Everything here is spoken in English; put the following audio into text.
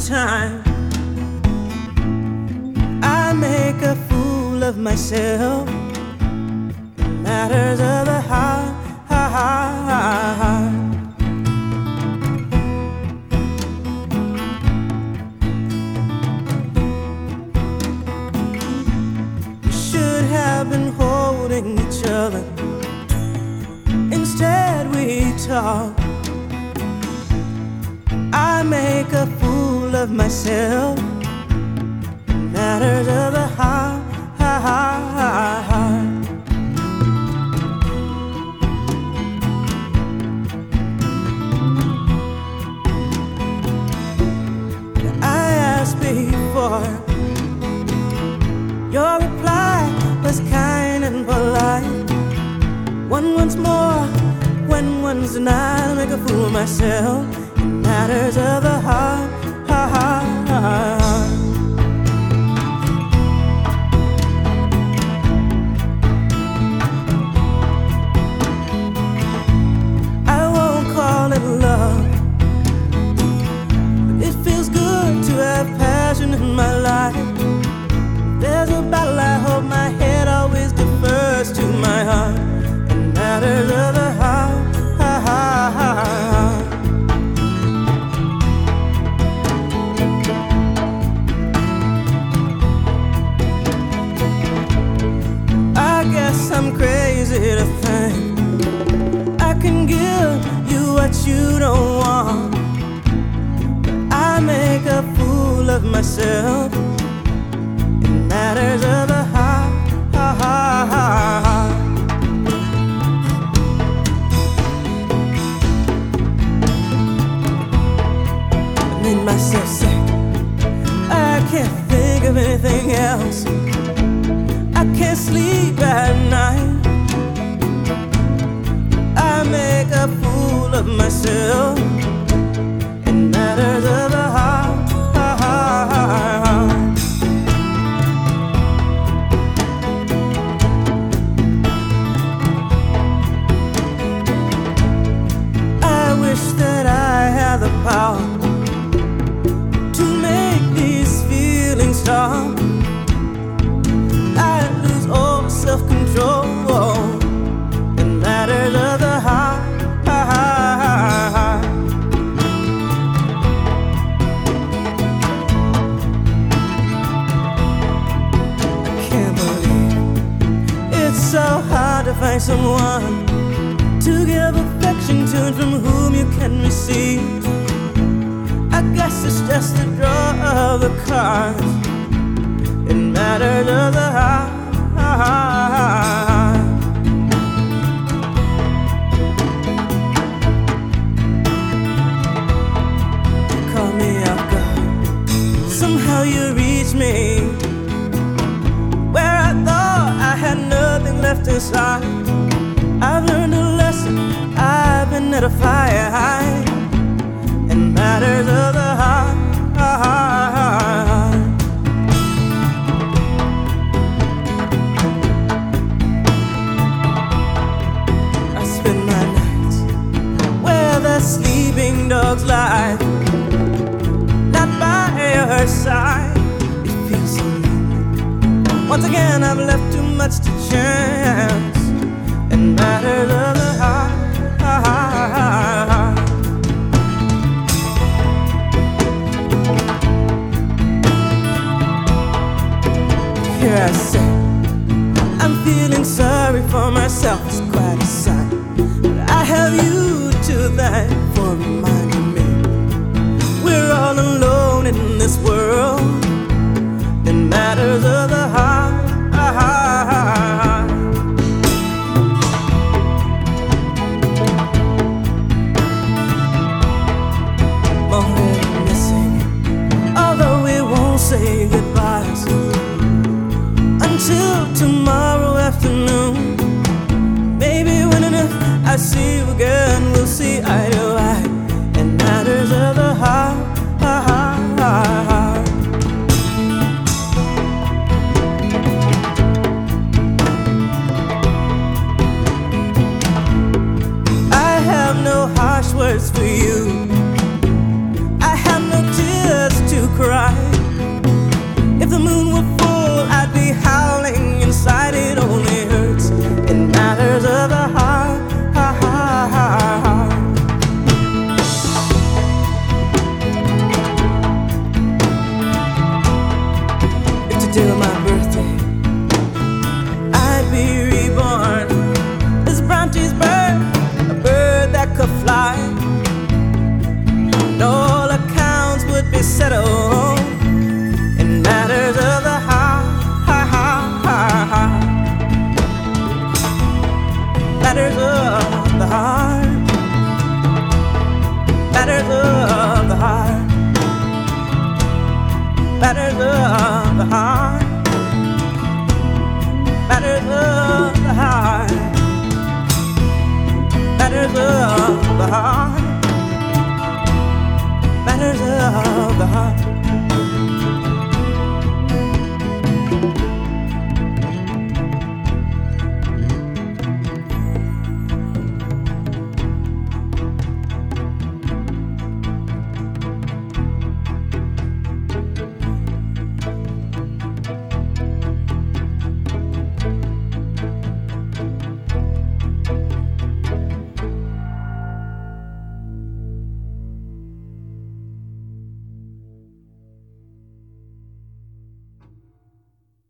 time I make a fool of myself. Matters of the heart. We should have been holding each other. Instead we talk. I make a fool of myself. Matters of the heart. I asked before. Your reply was kind and polite. One once more, when one's denied, I make a fool of myself. Matters of the heart. I won't call it love, but it feels good to have passion in my life. There's a battle, I hope my head always defers to my heart. And matters of the heart. I guess I'm crazy to think I can give you what you don't want. I make a fool of myself. It matters of the heart. I made myself sick. I can't think of anything else. I can't sleep at night. I make a fool of myself. It matters of the heart. I wish that I had the power to make these feelings stop. Self-control. It matters of the heart. I can't believe it's so hard to find someone to give affection to and from whom you can receive. I guess it's just a draw of the cards. It matters of the heart. Call me off guard. Somehow you reach me where I thought I had nothing left inside. I've learned a lesson, I've been edified. In matters of the heart. Sleeping dogs lie, not by her side. It feels so lonely. Once again, I've left too much to chance. And matters of the heart. Here I say, I'm feeling sorry for myself. It's quite a sight, but I have you to thank for reminding me we're all alone in this world. It matters of the heart. More missing, although we won't say goodbyes until tomorrow afternoon. Maybe when and if I see you again, we'll see eye to eye. And matters of the heart. harsh words for you. I have no tears to matters of the heart, matters of the heart, matters of the heart, matters of